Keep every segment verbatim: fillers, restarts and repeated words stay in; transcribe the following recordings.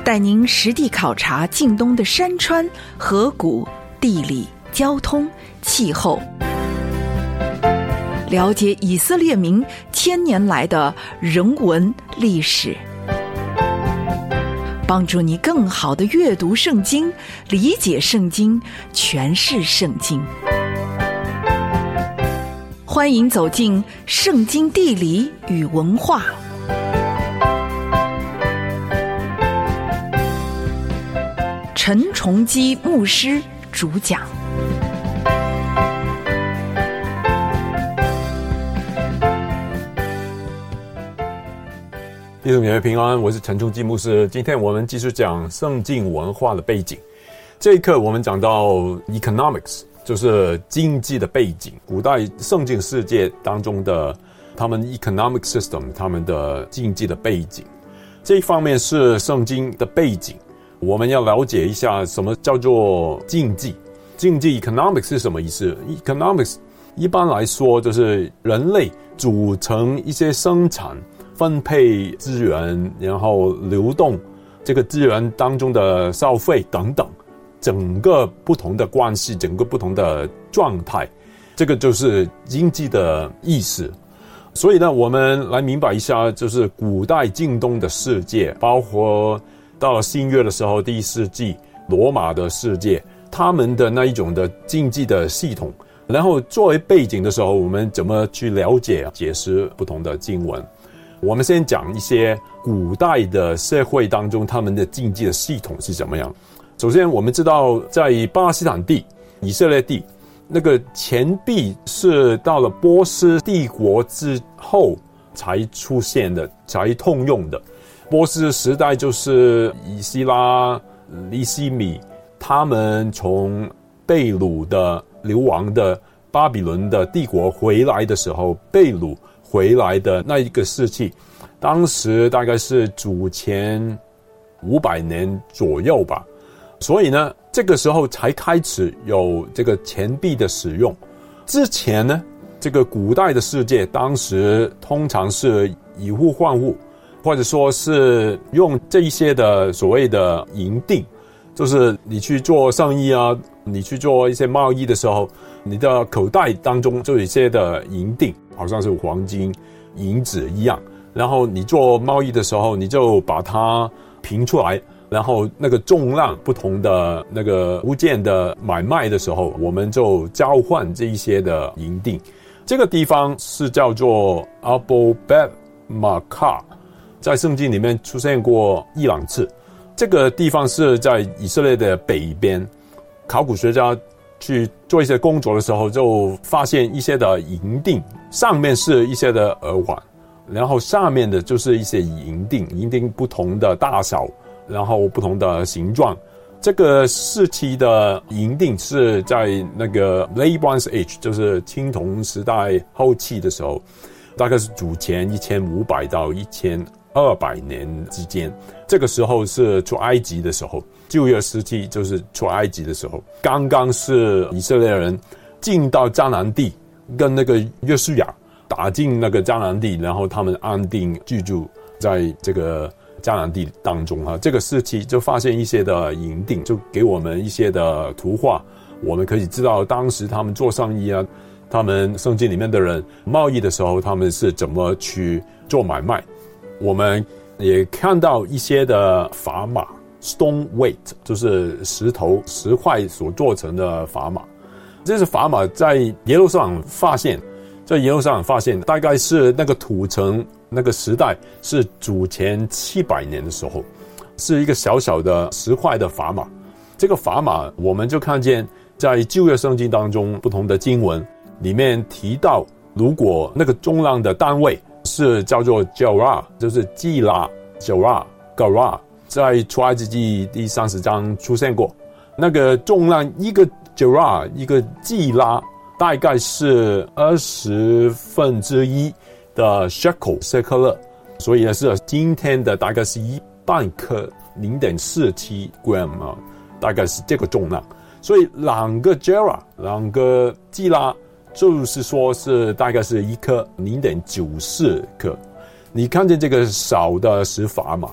带您实地考察近东的山川、河谷、地理、交通、气候，了解以色列民千年来的人文历史，帮助你更好地阅读圣经，理解圣经，诠释圣经。欢迎走进圣经地理与文化。陈崇基牧师主讲。 弟兄姐妹平安，我是陈崇基牧师。今天我们继续讲圣经文化的背景。这一课我们讲到 economics， 就是经济的背景，古代圣经世界当中的他们 economic system， 他们的经济的背景。这一方面是圣经的背景，我们要了解一下什么叫做经济。经济 economics 是什么意思？ economics 一般来说就是人类组成一些生产、分配资源，然后流动这个资源当中的消费等等，整个不同的关系，整个不同的状态，这个就是经济的意思。所以呢，我们来明白一下，就是古代近东的世界，包括到了新约的时候，第一世纪罗马的世界，他们的那一种的经济的系统，然后作为背景的时候，我们怎么去了解解释不同的经文。我们先讲一些古代的社会当中他们的经济的系统是怎么样。首先我们知道在巴勒斯坦地、以色列地，那个钱币是到了波斯帝国之后才出现的，才通用的。波斯时代就是以西拉、利西米他们从被掳的流亡的巴比伦的帝国回来的时候，被掳回来的那一个时期，当时大概是主前五百年左右吧。所以呢，这个时候才开始有这个钱币的使用。之前呢，这个古代的世界当时通常是以物换物，或者说是用这一些的所谓的银锭，就是你去做生意啊，你去做一些贸易的时候，你的口袋当中就有一些的银锭，好像是黄金、银子一样。然后你做贸易的时候，你就把它评出来，然后那个重量不同的那个物件的买卖的时候，我们就交换这一些的银锭。这个地方是叫做 Abel Bet Makkah， 在圣经里面出现过一两次。这个地方是在以色列的北边，考古学家去做一些工作的时候，就发现一些的银锭，上面是一些的耳环，然后下面的就是一些银锭，银锭不同的大小，然后不同的形状。这个时期的银锭是在那个 Late Bronze Age， 就是青铜时代后期的时候，大概是主前一千五百到一千二百年之间。这个时候是出埃及的时候，旧约时期就是出埃及的时候，刚刚是以色列人进到迦南地，跟那个约书亚打进那个迦南地，然后他们安定居住在这个迦南地当中啊。这个时期就发现一些的银锭，就给我们一些的图画，我们可以知道当时他们做生意啊，他们圣经里面的人贸易的时候，他们是怎么去做买卖。我们也看到一些的砝码 stone weight， 就是石头石块所做成的砝码。这是砝码在耶路撒冷发现，在耶路撒冷发现大概是那个土城那个时代是主前七百年的时候，是一个小小的石块的砝码。这个砝码我们就看见在旧约圣经当中不同的经文里面提到，如果那个重量的单位是叫做 Gerah， 就是基拉 Gerah Gerah， 在出埃及记第三十章出现过。那个重量一个 Gerah 一个基拉大概是二十分之一的 shekel 舍克勒，所以呢是今天的大概是一半克 零点四七 gram 啊，大概是这个重量。所以两个 Gerah 两个基拉就是说是大概是一颗 零点九四克。你看见这个小的石砝码，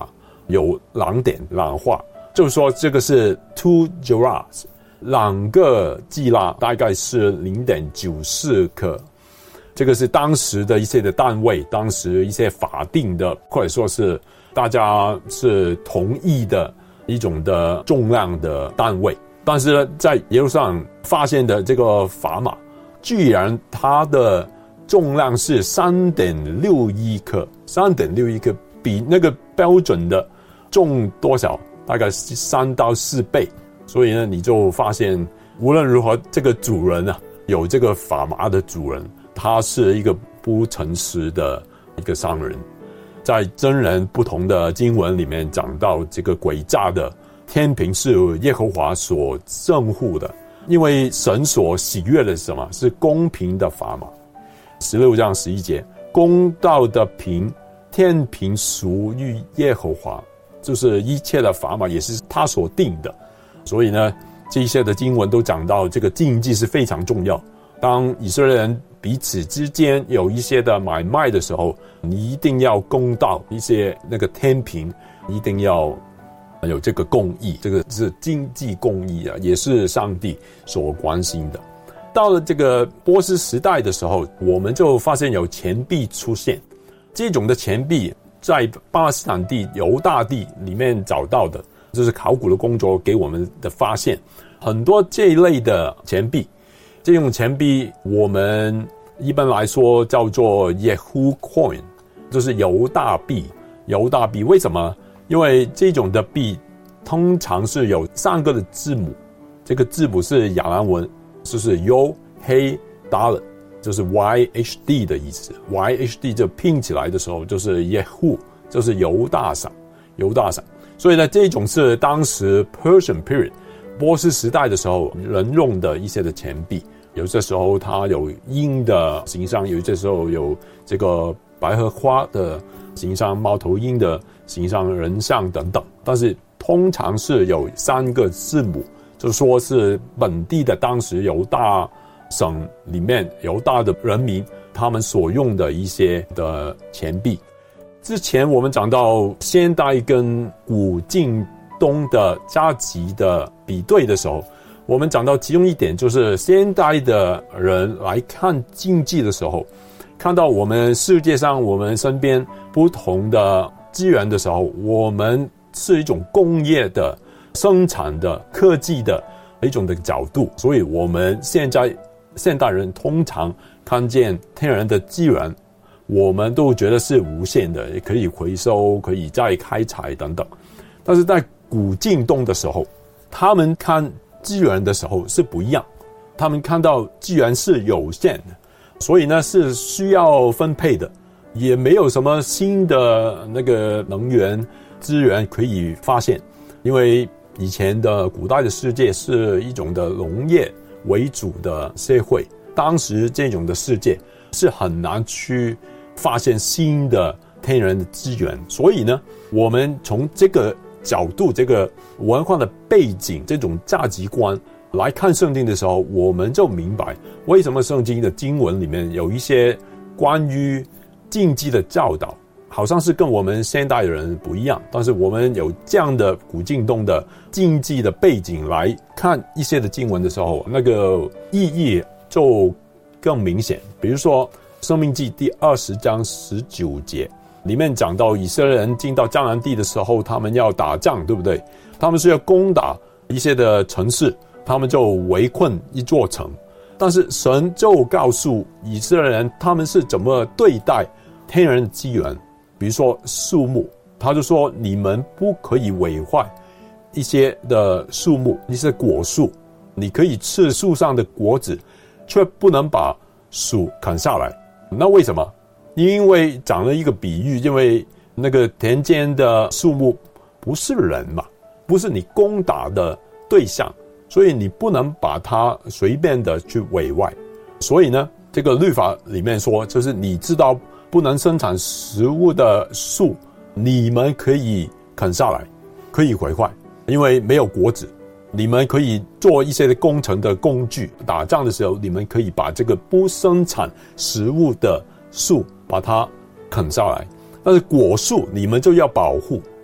有两点两画，就是说这个是 two gerahs， 两个基拉大概是 零点九四克，这个是当时的一些的单位，当时一些法定的或者说是大家是同意的一种的重量的单位。但是呢，在耶路撒冷发现的这个砝码，居然它的重量是 三点六一克， 三点六一克比那个标准的重多少？大概是三到四倍。所以呢，你就发现无论如何，这个主人啊，有这个砝码的主人，他是一个不诚实的一个商人。在真人不同的经文里面讲到，这个诡诈的天平是耶和华所憎恶的，因为神所喜悦的是什么？是公平的砝码。十六章十一节，公道的平，天平属于耶和华，就是一切的砝码也是他所定的。所以呢，这些的经文都讲到这个禁忌是非常重要。当以色列人彼此之间有一些的买卖的时候，你一定要公道，一些那个天平一定要有这个公义，这个是经济公义啊，也是上帝所关心的。到了这个波斯时代的时候，我们就发现有钱币出现。这种的钱币在巴勒斯坦地、犹大地里面找到的，就是考古的工作给我们的发现，很多这一类的钱币。这种钱币我们一般来说叫做 Yehu coin， 就是犹大币。犹大币为什么？因为这种的币通常是有三个的字母，这个字母是亚兰文，就是 Yo Hey Dalet， 就是 Y H D 的意思。Y H D 就拼起来的时候就是 Yehu， 就是犹大赏，犹大赏。所以呢，这种是当时 Persian period 波斯时代的时候人用的一些的钱币。有些时候它有鹰的形象，有些时候有这个百合花的形象、猫头鹰的形象、人像等等，但是通常是有三个字母，就说是本地的当时犹大省里面犹大的人民他们所用的一些的钱币。之前我们讲到现代跟古近东的加级的比对的时候，我们讲到其中一点，就是现代的人来看经济的时候，看到我们世界上我们身边不同的资源的时候，我们是一种工业的生产的科技的一种的角度，所以我们现在现代人通常看见天然的资源，我们都觉得是无限的，也可以回收，可以再开采等等。但是在古近东的时候，他们看资源的时候是不一样，他们看到资源是有限的，所以呢是需要分配的，也没有什么新的那个能源资源可以发现，因为以前的古代的世界是一种的农业为主的社会，当时这种的世界是很难去发现新的天然的资源，所以呢，我们从这个角度，这个文化的背景，这种价值观来看圣经的时候，我们就明白为什么圣经的经文里面有一些关于禁忌的教导，好像是跟我们现代人不一样，但是我们有这样的古近东的禁忌的背景来看一些的经文的时候，那个意义就更明显。比如说申命记第二十章十九节里面讲到以色列人进到迦南地的时候，他们要打仗，对不对？他们是要攻打一些的城市，他们就围困一座城，但是神就告诉以色列人他们是怎么对待天然的资源，比如说树木，他就说你们不可以毁坏一些的树木，一些果树，你可以吃树上的果子，却不能把树砍下来。那为什么？因为讲了一个比喻，因为那个田间的树木不是人嘛，不是你攻打的对象，所以你不能把它随便的去毁坏。所以呢，这个律法里面说，就是你知道不能生产食物的树，你们可以砍下来，可以毁坏，因为没有果子。你们可以做一些的工程的工具，打仗的时候，你们可以把这个不生产食物的树把它砍下来，但是果树你们就要保护，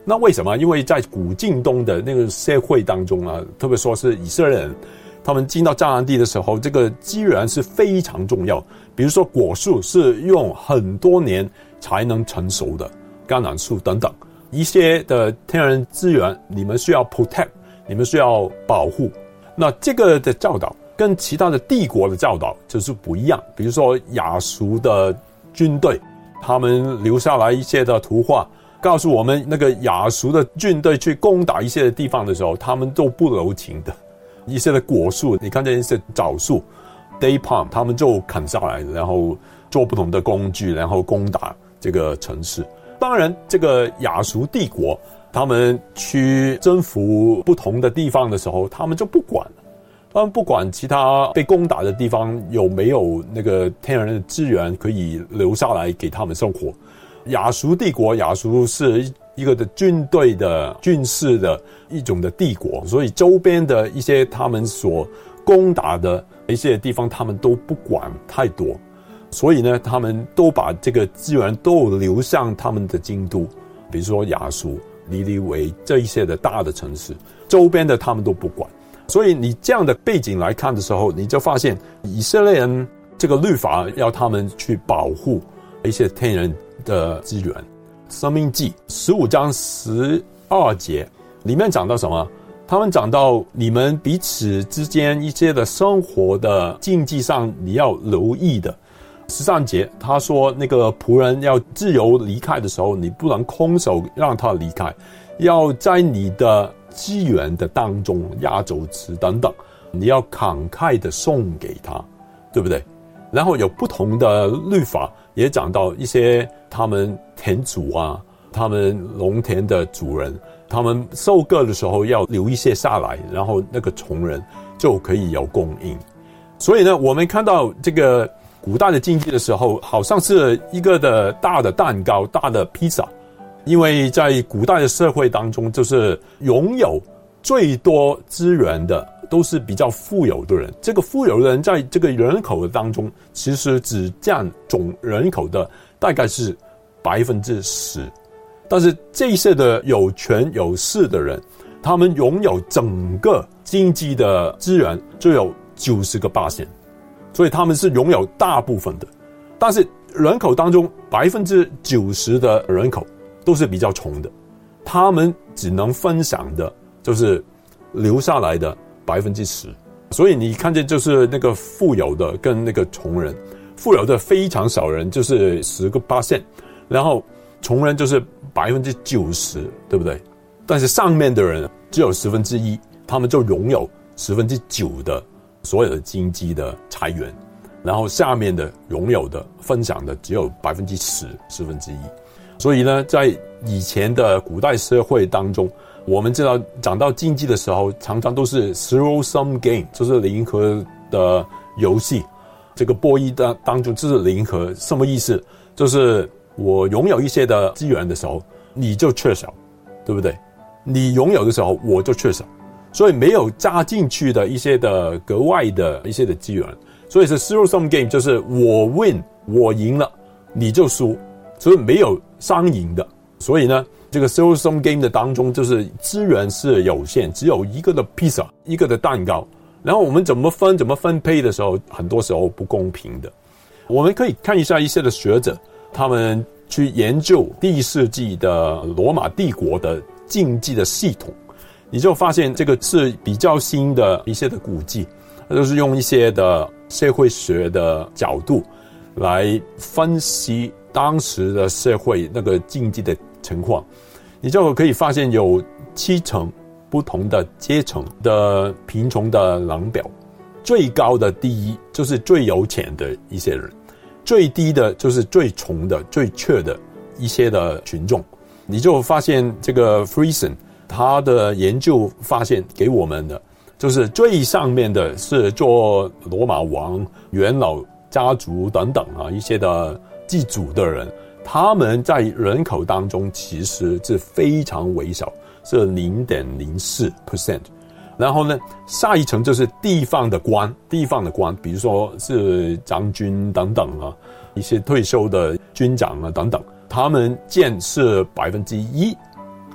那为什么？因为在古近东的那个社会当中啊，特别说是以色列人，他们进到迦南地的时候，这个资源是非常重要。比如说果树是用很多年才能成熟的，橄榄树等等，一些的天然资源你们需要 protect， 你们需要保护。那这个的教导跟其他的帝国的教导就是不一样。比如说亚述的军队，他们留下来一些的图画，告诉我们那个亚述的军队去攻打一些地方的时候，他们都不留情的。一些的果树，你看见一些枣树 day palm， 他们就砍下来，然后做不同的工具，然后攻打这个城市。当然这个亚述帝国他们去征服不同的地方的时候，他们就不管了，他们不管其他被攻打的地方有没有那个天然的资源可以留下来给他们生活。亚述帝国，亚述是一个的军队的军事的一种的帝国，所以周边的一些他们所攻打的一些地方他们都不管太多，所以呢他们都把这个资源都流向他们的京都，比如说亚述、尼尼微这一些的大的城市，周边的他们都不管。所以你这样的背景来看的时候，你就发现以色列人这个律法要他们去保护一些天然的资源。申命记十五章十二节里面讲到什么？他们讲到你们彼此之间一些的生活的经济上你要留意的。十三节他说那个仆人要自由离开的时候，你不能空手让他离开，要在你的资源的当中，压轴词等等，你要慷慨的送给他，对不对？然后有不同的律法也讲到一些他们田主啊，他们农田的主人，他们收割的时候要留一些下来，然后那个穷人就可以有供应。所以呢，我们看到这个古代的经济的时候，好像是一个的大的蛋糕，大的披萨。因为在古代的社会当中，就是拥有最多资源的都是比较富有的人，这个富有的人在这个人口的当中，其实只占总人口的大概是百分之十。但是这些的有权有势的人，他们拥有整个经济的资源就有九十个百分点，所以他们是拥有大部分的。但是人口当中百分之九十的人口都是比较穷的，他们只能分享的就是留下来的百分之十。所以你看见就是那个富有的跟那个穷人，富有的非常少人，就是十个八线，然后穷人就是百分之九十，对不对？但是上面的人只有十分之一，他们就拥有十分之九的所有的经济的财源，然后下面的拥有的分享的只有百分之十，十分之一。所以呢，在以前的古代社会当中，我们知道讲到经济的时候，常常都是 zero sum game， 就是零和的游戏。这个博弈的当中就是零和，什么意思？就是我拥有一些的资源的时候，你就缺少，对不对？你拥有的时候，我就缺少，所以没有加进去的一些的格外的一些的资源，所以是 zero sum game， 就是我 win， 我赢了，你就输。所以没有双赢的，所以呢，这个 zero sum game 的当中，就是资源是有限，只有一个的披萨，一个的蛋糕，然后我们怎么分、怎么分配的时候，很多时候不公平的。我们可以看一下一些的学者，他们去研究第一世纪的罗马帝国的经济的系统，你就发现这个是比较新的一些的估计，就是用一些的社会学的角度来分析当时的社会那个经济的情况，你就可以发现有七层不同的阶层的贫穷的量表，最高的第一就是最有钱的一些人，最低的就是最穷的、最缺的一些的群众。你就发现这个 Friesen 他的研究发现给我们的，就是最上面的是做罗马王、元老家族等等啊一些的祭祖的人，他们在人口当中其实是非常微小，是 零点零四 percent。 然后呢，下一层就是地方的官，地方的官比如说是将军等等啊，一些退休的军长啊等等，他们占是百分之一。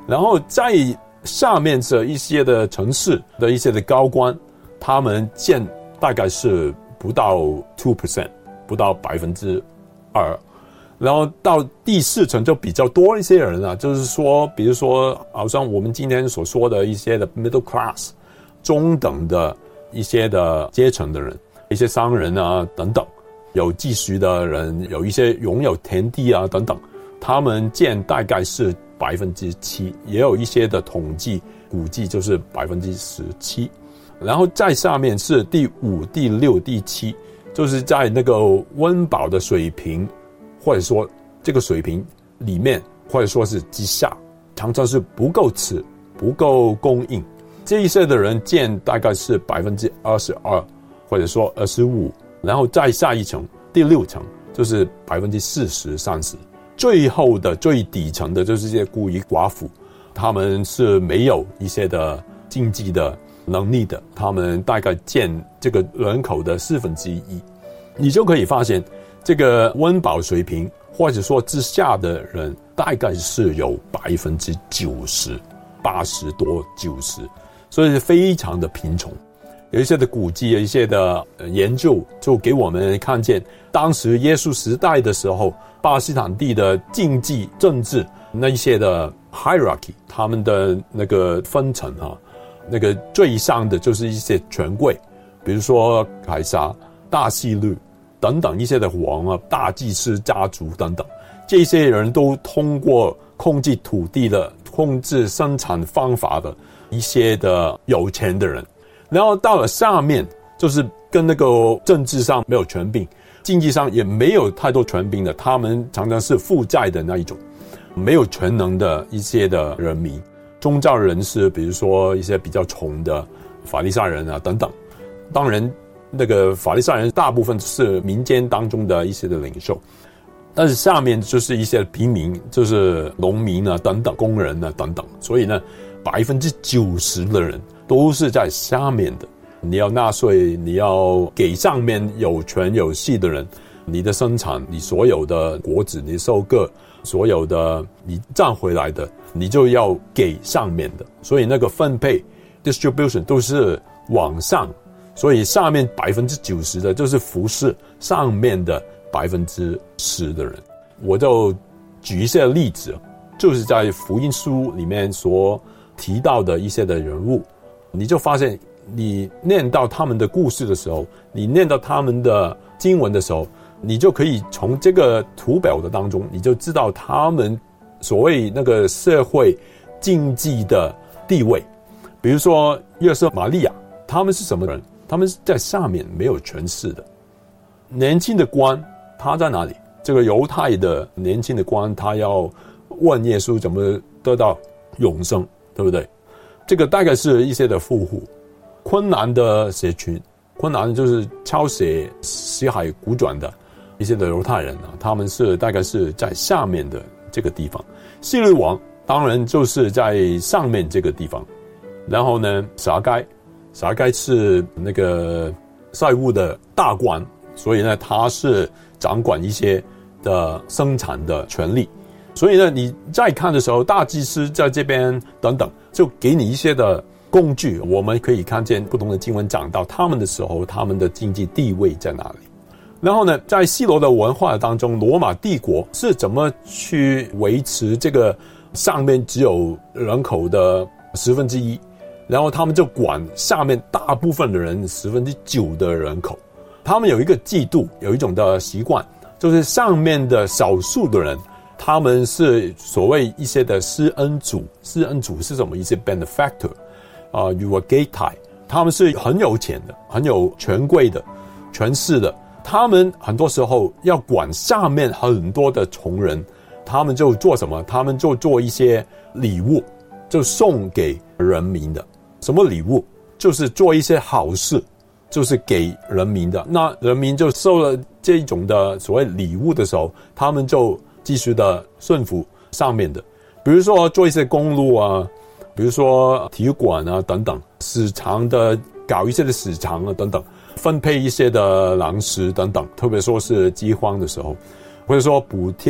然后在下面是一些的城市的一些的高官，他们建大概是不到 two percent， 不到百分之二。然后到第四层就比较多一些人啊，就是说，比如说，好像我们今天所说的一些的 middle class， 中等的一些的阶层的人，一些商人啊等等，有积蓄的人，有一些拥有田地啊等等，他们建大概是百分之七，也有一些的统计估计就是百分之十七。然后在下面是第五、第六、第七，就是在那个温饱的水平。或者说这个水平里面，或者说是之下，常常是不够吃，不够供应。这一些的人建大概是百分之二十二，或者说二十五，然后再下一层，第六层就是百分之四十、三十。最后的最底层的就是这些孤儿寡妇，他们是没有一些的经济的能力的，他们大概建这个人口的四分之一。你就可以发现。这个温饱水平，或者说之下的人，大概是有百分之九十、八十多、九十，所以是非常的贫穷。有一些的估计，有一些的研究，就给我们看见，当时耶稣时代的时候，巴勒斯坦地的经济、政治那一些的 hierarchy， 他们的那个分层哈，那个最上的就是一些权贵，比如说凯撒、大希律。等等一些的王啊，大祭司家族等等，这些人都通过控制土地的、控制生产方法的一些的有钱的人，然后到了下面，就是跟那个政治上没有权柄，经济上也没有太多权柄的，他们常常是负债的那一种，没有全能的一些的人民，宗教人士，比如说一些比较穷的法利赛人啊等等，当然。那个法利赛人大部分是民间当中的一些的领袖，但是下面就是一些平民，就是农民啊等等，工人啊等等，所以呢，百分之九十的人都是在下面的。你要纳税，你要给上面有权有势的人，你的生产，你所有的果子，你收割，所有的你赚回来的，你就要给上面的，所以那个分配 distribution 都是往上。所以下面百分之九十的就是服侍上面的百分之十的人。我就举一些例子，就是在福音书里面所提到的一些的人物，你就发现你念到他们的故事的时候，你念到他们的经文的时候，你就可以从这个图表的当中，你就知道他们所谓那个社会经济的地位。比如说约瑟玛利亚，他们是什么人？他们是在下面没有权势的。年轻的官他在哪里？这个犹太的年轻的官，他要问耶稣怎么得到永生，对不对？这个大概是一些的富户。困难的社群，困难就是抄写死海古卷的一些的犹太人啊，他们是大概是在下面的这个地方。希律王当然就是在上面这个地方。然后呢，撒该撒该是那个债务的大官，所以呢，他是掌管一些的生产的权利。所以呢，你再看的时候，大祭司在这边等等，就给你一些的工具。我们可以看见不同的经文讲到他们的时候，他们的经济地位在哪里。然后呢，在希罗的文化当中，罗马帝国是怎么去维持这个上面只有人口的十分之一，然后他们就管下面大部分的人十分之九的人口。他们有一个制度，有一种的习惯，就是上面的少数的人，他们是所谓一些的施恩主。施恩主是什么意思？ benefactor 啊、呃、euagetai， 他们是很有钱的，很有权贵的，权势的。他们很多时候要管下面很多的穷人，他们就做什么？他们就做一些礼物，就送给人民的。什么礼物？就是做一些好事，就是给人民的。那人民就受了这种的所谓礼物的时候，他们就继续的顺服上面的。比如说做一些公路啊，比如说体育馆啊等等，市场的搞一些的市场啊等等，分配一些的粮食等等，特别说是饥荒的时候，或者说补贴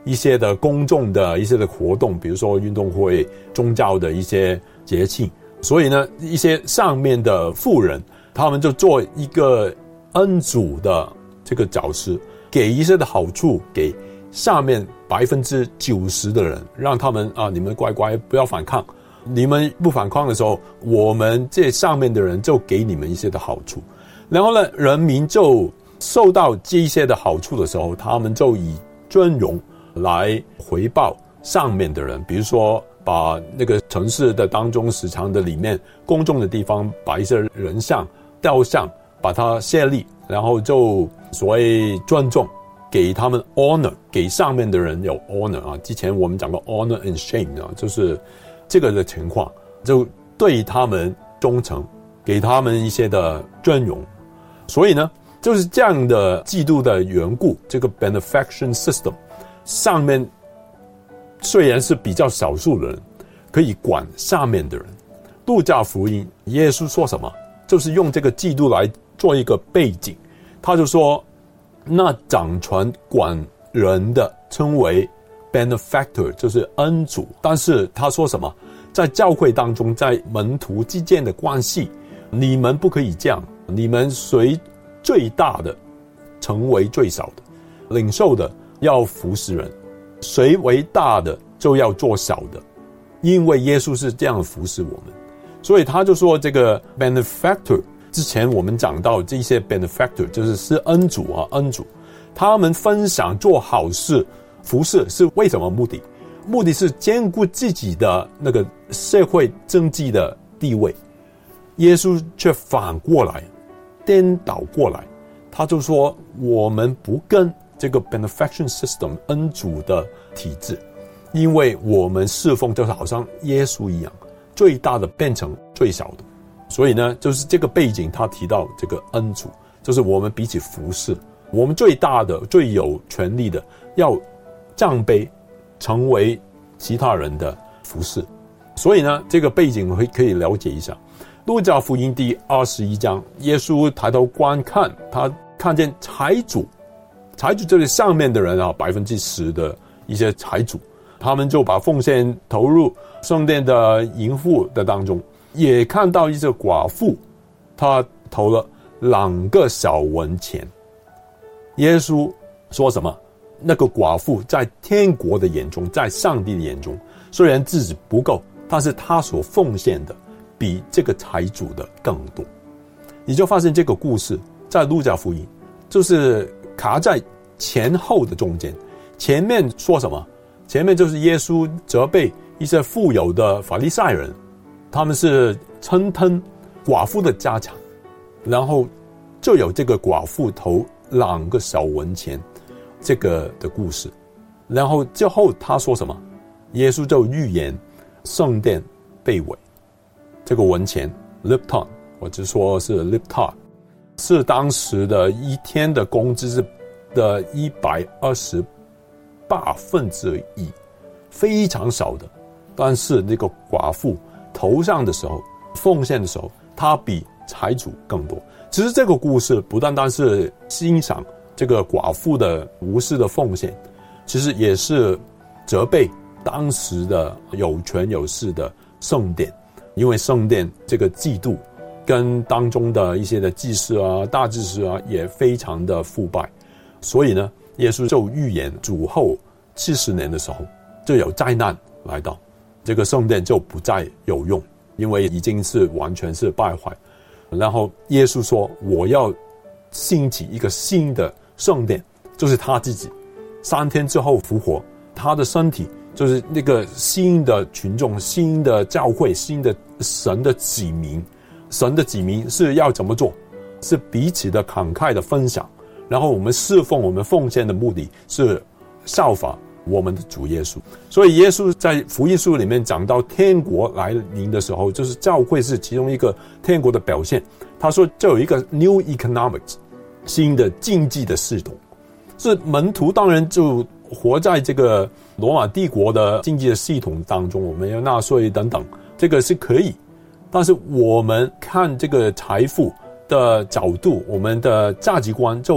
一些的公众的一些的活动，比如说运动会、宗教的一些节庆。所以呢，一些上面的富人，他们就做一个恩主的这个角色，给一些的好处给下面百分之九十的人，让他们啊，你们乖乖不要反抗。你们不反抗的时候，我们这上面的人就给你们一些的好处。然后呢，人民就受到这些的好处的时候，他们就以尊荣来回报上面的人。比如说，把那个城市的当中时常的里面公众的地方，把一些人像、雕像，把它设立，然后就所谓尊重，给他们 honor， 给上面的人有 honor 啊。之前我们讲过 honor and shame 啊，就是这个的情况，就对他们忠诚，给他们一些的尊荣。所以呢，就是这样的制度的缘故，这个 benefaction system 上面虽然是比较少数的人可以管下面的人。路加福音耶稣说什么，就是用这个制度来做一个背景。他就说，那掌权管人的称为 benefactor， 就是恩主。但是他说什么，在教会当中，在门徒之间的关系，你们不可以这样，你们谁最大的成为最少的，领受的要服侍人，谁为大的就要做小的，因为耶稣是这样服侍我们。所以他就说，这个 benefactor， 之前我们讲到这些 benefactor 就是是恩主啊，恩主，他们分享做好事服侍是为什么目的？目的是兼顾自己的那个社会经济的地位。耶稣却反过来颠倒过来，他就说，我们不跟这个 benefaction system 恩主的体制，因为我们侍奉就是好像耶稣一样，最大的变成最小的。所以呢，就是这个背景他提到这个恩主，就是我们彼此服侍，我们最大的最有权力的要降卑成为其他人的服侍。所以呢，这个背景可以可以了解一下。路加福音第二十一章，耶稣抬头观看，他看见财主，财主就是上面的人啊，百分之十的一些财主，他们就把奉献投入圣殿的银户的当中，也看到一些寡妇，他投了两个小文钱。耶稣说什么？那个寡妇在天国的眼中，在上帝的眼中，虽然自己不够，但是他所奉献的比这个财主的更多。你就发现这个故事在路加福音就是卡在前后的中间。前面说什么？前面就是耶稣责备一些富有的法利赛人，他们是侵吞寡妇的家产，然后就有这个寡妇投两个小文钱这个的故事。然后之后他说什么？耶稣就预言圣殿被毁，这个文钱 lepton， 或者说是 leptar， 是当时的一天的工资是的一百二十八分之一，非常少的。但是那个寡妇头上的时候，奉献的时候，他比财主更多。其实这个故事不单单是欣赏这个寡妇的无私的奉献，其实也是责备当时的有权有势的圣殿，因为圣殿这个制度跟当中的一些的祭司啊、大祭司啊也非常的腐败，所以呢，耶稣就预言主后七十年的时候就有灾难来到，这个圣殿就不再有用，因为已经是完全是败坏。然后耶稣说，我要兴起一个新的圣殿，就是他自己三天之后复活，他的身体就是那个新的群众、新的教会、新的神的子民。神的子民是要怎么做？是彼此的慷慨的分享，然后我们侍奉、我们奉献的目的是效法我们的主耶稣。所以耶稣在福音书里面讲到天国来临的时候，就是教会是其中一个天国的表现。他说就有一个 new economics， 新的经济的系统。是门徒当然就活在这个罗马帝国的经济的系统当中，我们要纳税等等，这个是可以。但是我们看这个财富的角度，我们的价值观就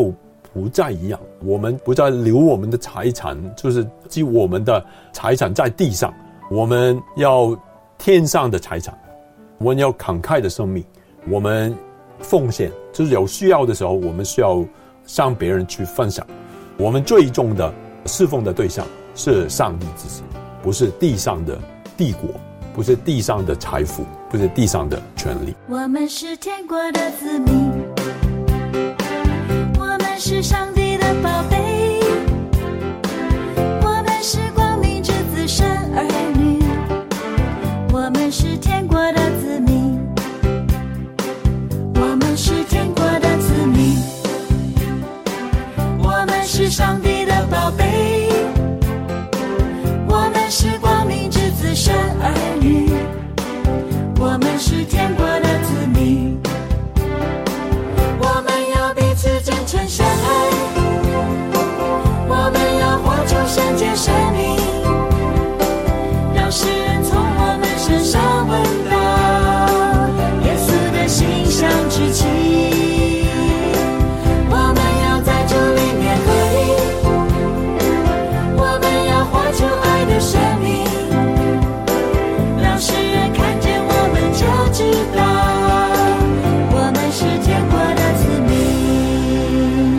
不再一样，我们不再留我们的财产，就是即我们的财产在地上，我们要天上的财产，我们要慷慨的生命，我们奉献，就是有需要的时候，我们需要向别人去分享。我们最终的侍奉的对象是上帝自己，不是地上的帝国，不是地上的财富，不是地上的权利。 我们是天国的子民，我们是上帝的宝贝，我们是光明之子神儿女，我们是天国的子民，我们是天国的子民，我们是上帝的宝贝，我们是光明之子神儿女，我们是天国的子民，我们要彼此真诚相爱，我们要活出圣洁生命，让世人从我们身上闻到耶稣的馨香之气。我们要在主里面合一，我们要活出爱的生命，让世人看见我们就知道我们是天国的子民。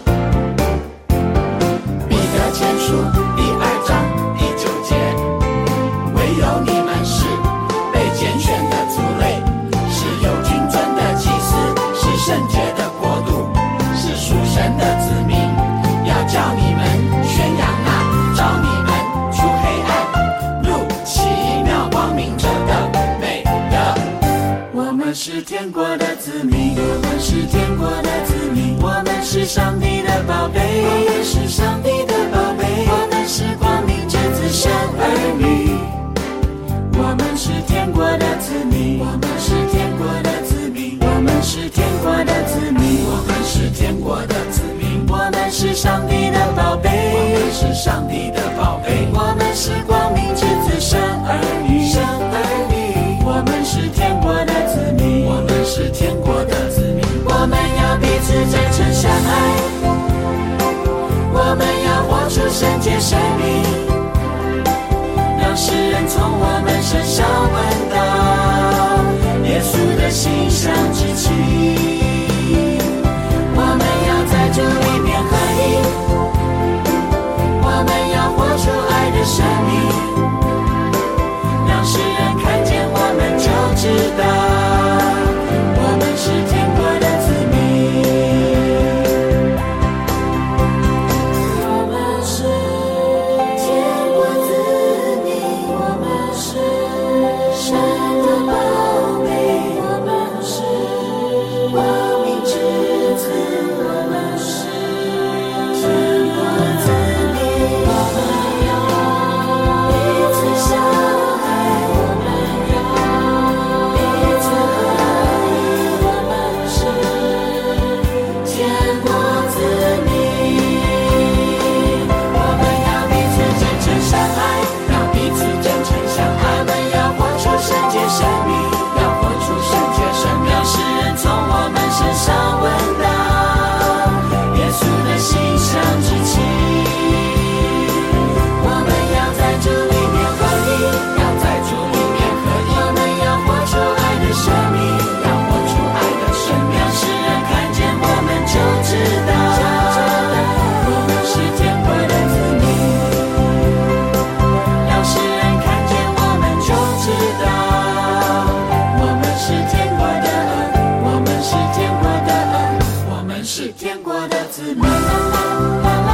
彼得前书第二章第九节，唯有你们是被拣选的族类，是有君尊的祭司，是圣洁的国度，是属神的子民，要叫你们宣扬那召你们出黑暗入奇妙光明者的美德。 我们是天国的子民，我们是天国的子民，我们是上帝的宝贝，我们是上帝的宝贝，我们是光明之子神儿女，我们是天国的子民，我们是天国的子民，我们是天国的子民， 我们是天国的子民， 我们是上帝的宝贝， 我们是上帝的宝贝， 我们是光明之子神儿女，神儿女，我们是天国的子民， 我们是天国的子民， 我们要彼此真诚相爱，我们要活出圣洁生命，让世人从我们身上闻到耶稣的馨香之气。我们要在主里面合一，我们要活出爱的生命，让世人看见我们就知道我们是天国的子民。我们是天国子民，我们是神的宝贝，我们是光明之子，我们是天国子民，我们要彼此相爱，我们要彼此合一，我们是天国子民，我们要彼此真诚相爱， 要彼此真诚相爱， 我们要活出圣洁生命， 要活出圣洁生命， 让世人从我们身上闻到耶稣的馨香之气。我们要在主里面合一， 要在主里面合一， 我们要活出爱的生命， 要活出爱的生命， 让世人看见我们就知道我们是天国的子民，让世人看见我们就知道我们是天国的儿，我们是天国的儿，我们是天国的子民。